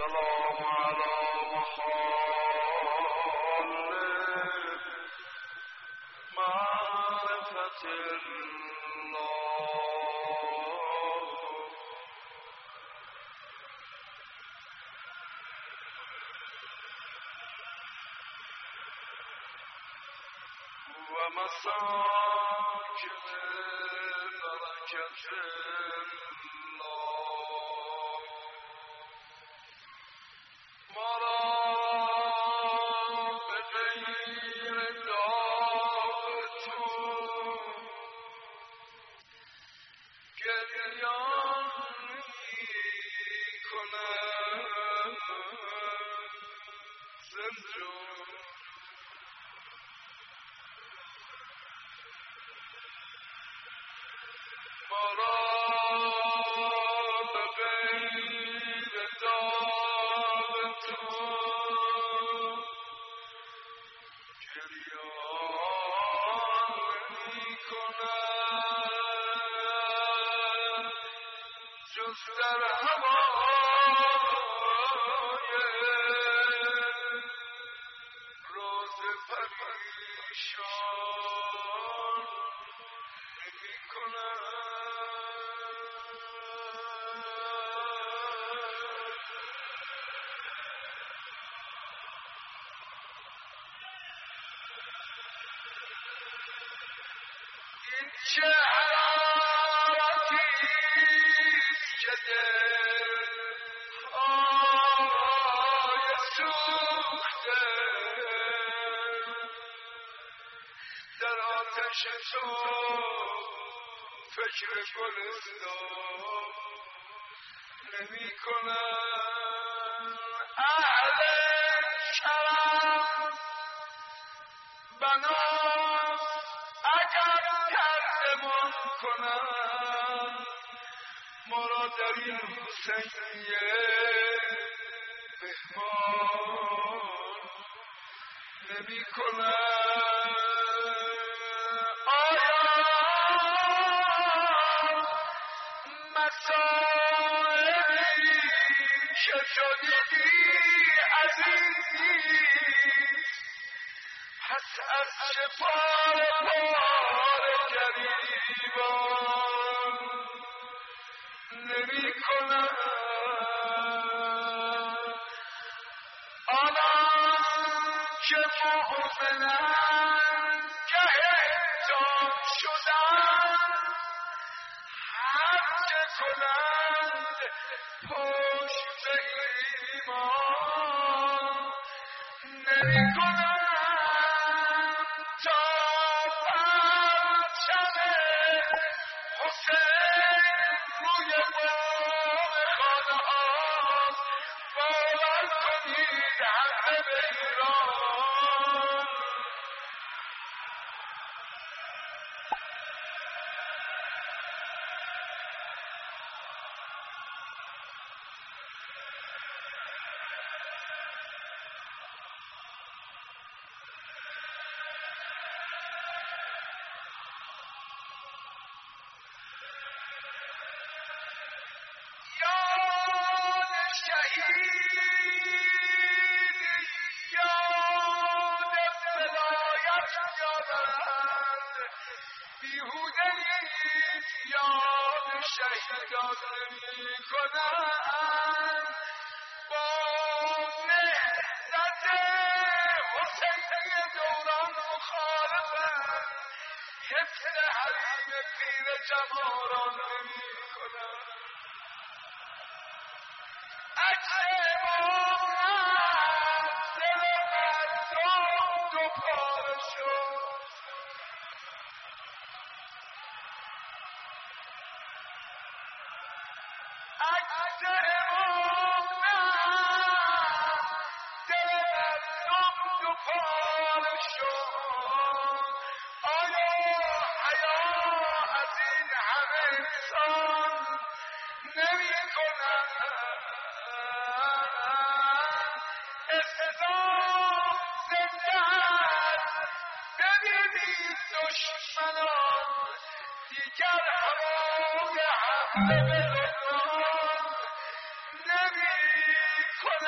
السلام على محال معرفة الله ومساكن بركة الله ما را به غیر داغ تو گریان می‌کنم زندون ما را به غیر داغ تو گریان می‌کنم جز در هوای روز پریشان نمی‌کنم این چه حرارتیست که دلهای سوخته در آتش تو فکر گلستان نمی‌کنم اهل کرم بنا اگر ترجمان کنم ما را در این حسینیه مهمان نمی‌کنم آیا مسائلی که تو دیدی عزیز نیست پس از چه پاره پاره گریبان نمی‌کنم آنان که مؤمنند که احتام شدند هرچه کنند پشت به ایمان نمی‌کنند تا پرچم حسین روی بام خانه هاست باور کنید همه به ایران یاد شهید یاد ولایت می‌آورند بیهوده نیست یاد شهیدان نمی‌کنند با نهضت حسینی دوران مخالفند حفظ حریم پیر جواران نمی‌کنند عکس امام دل مردم دو پاره شد عکس امام دل مردم دو پاره شد آیا حیا از این همه انسان نمی‌کنند اسلام زنده است ببینید دشمنان دیگر هوای حمله به لبنان نمی‌کنند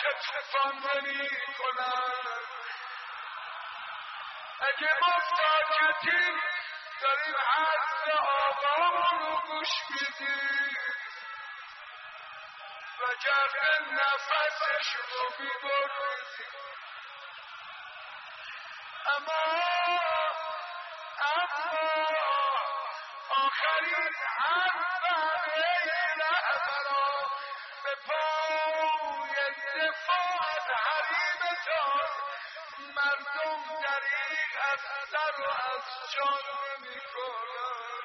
آخه طوفان نمی کنن. اگه ما ساکتیم داریم حرف آقامون رو گوش میدیم و جرد نفسش رو میبریم. اما آخرین حرفم ای رهبرا به پای دفاع از حریمتان، مردم دریغ از سر و از جان نمی‌کنند.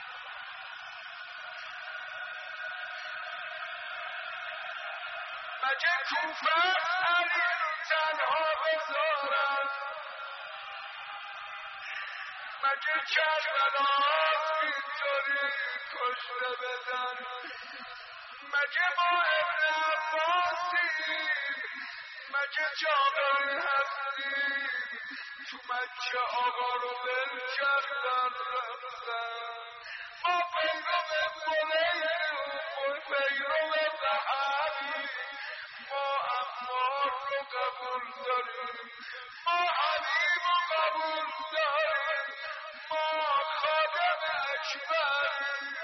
مگه کوفه علی رو تنها بذارن؟ مگه کربلاست اینطوری کشته بدن؟ مگه ما ابن عباسیم؟ مگه جابر هستیم؟ تو مکه آقا رو ول کردن رفتن. ما پیرو بلیم، پیرو ذهبیم، ما عمار رو قبول داریم، ما حبیب رو قبول داریم، ما خادم اکبریم.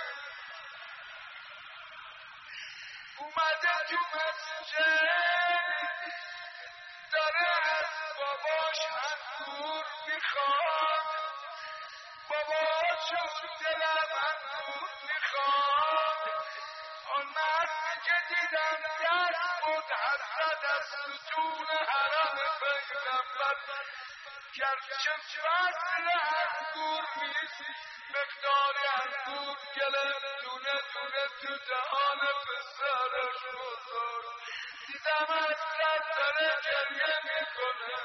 اومده تو مسجد داره از باباش انگور میخواد. بابا جون دلم انگور میخواد. آن مردی که دیدم دست بود حسد از ستون حرم پیغمبر، گرچه فصل انگور نیست مقدار انگور گلم دونه دونه تو دهان پسرش بزرگ. دیدم از داره گریه میکنه.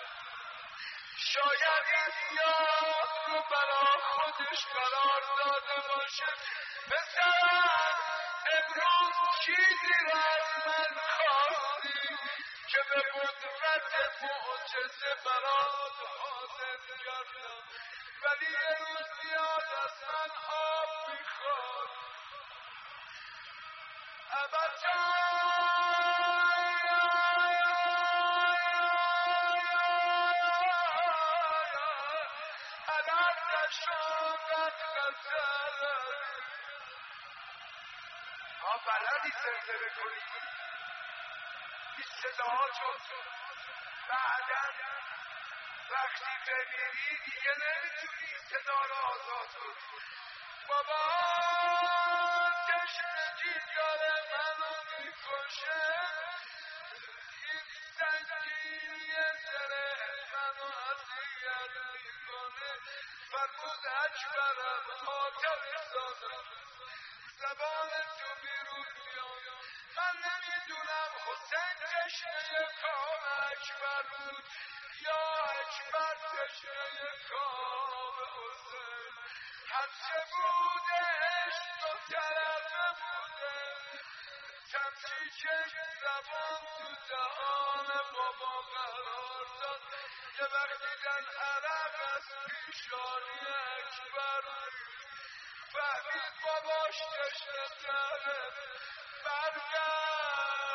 شاید این یاد رو برا خودش قرار داده باشه. پسرم امروز چیزی رو از من خواستی که به قدرت معجزه برات حاضر کردم، ولی یه روز زیاد از من آب میخواد. بلدی زنده بکنی این صداها چون بعدن وقتی بمیری دیگه نمیتونی صدا رو آزاد کنی. بابا تشنگی داره منو میکشه، این سنگینی زره منو اذیت میکنه. فرمود اکبرم خاطر سازم زبان تو بیرون بیام. من نمیدونم حسین تشنه کام اکبر بود یا اکبر تشنه کام حسین. هرچه بوده عشق و طرفه بوده. تمچیچه زبان تو دهان بابا قرار داد. یه وقتی در عرق از پیشانی اکبر فهمید باباش تشنه تره، برگشت.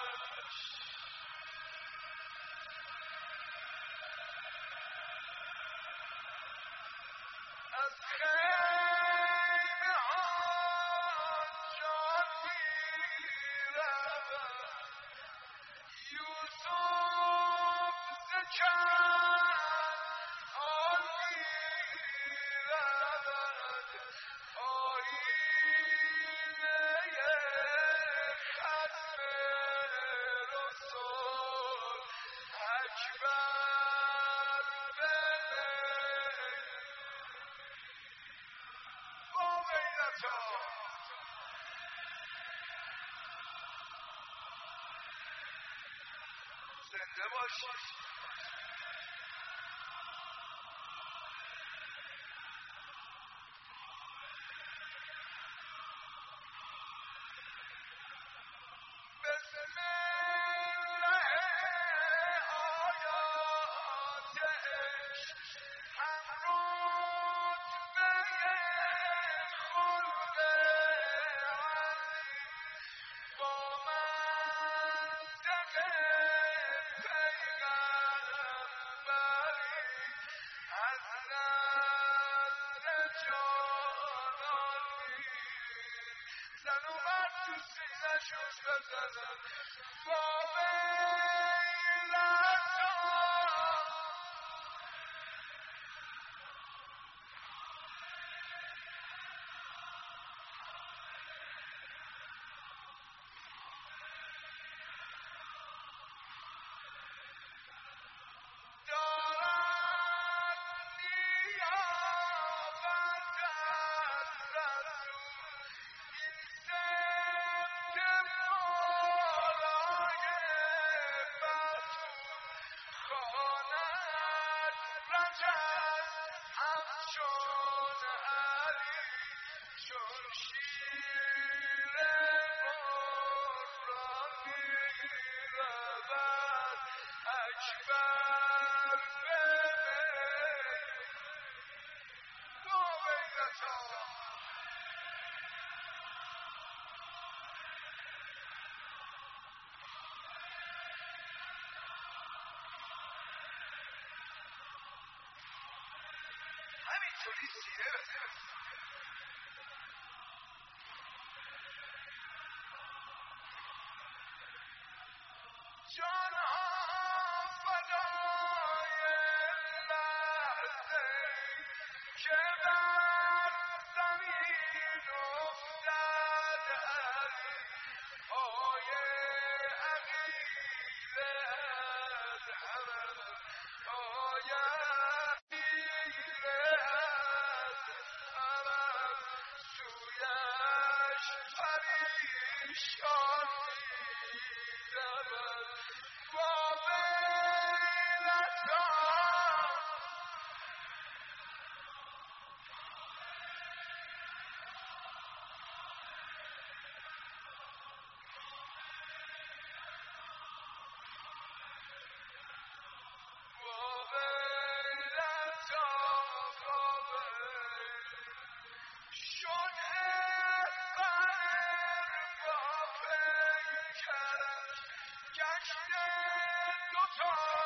از خیمه ها جان میرود، یوسف ز کنعان میرود. آیینه ختم رسول اکبر با غیرتا زنده باشی. بسم الله آیات عشق هم رتبه خلق علی با منطق سرشون بزنن ما بیلتا همینطوری سیره بزن جانها فدای لحظه که بر زمین افتد علی پای عقیله از عمل پای عقیله از عمل سویش پریشان می‌رود با بیلتا شد اسفر با پیکرش گشته دوتا